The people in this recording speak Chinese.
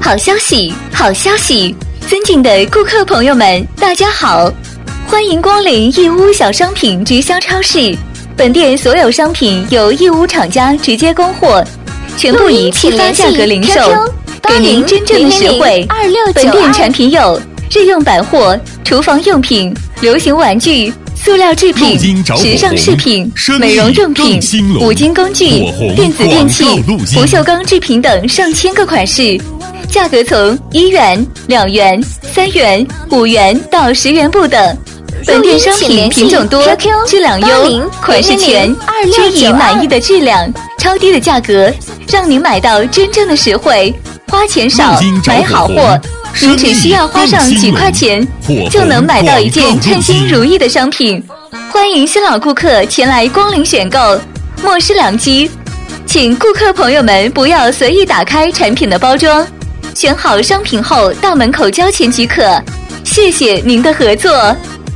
好消息，好消息！尊敬的顾客朋友们，大家好，欢迎光临义乌小商品直销超市。本店所有商品由义乌厂家直接供货，全部以批发价格零售，给您真正的实惠。本店产品有日用百货、厨房用品、流行玩具、塑料制品、时尚饰品、美容用品、五金工具、电子电器、不锈钢制品等上千个款式，价格从1元、2元、3元、5元到10元不等。本店商品品种多，质量优，款式全，均以满意的质量、超低的价格，让您买到真正的实惠。花钱少，买好货。您只需要花上几块钱，就能买到一件称心如意的商品。欢迎新老顾客前来光临选购，莫失良机。请顾客朋友们不要随意打开产品的包装，选好商品后到门口交钱即可。谢谢您的合作。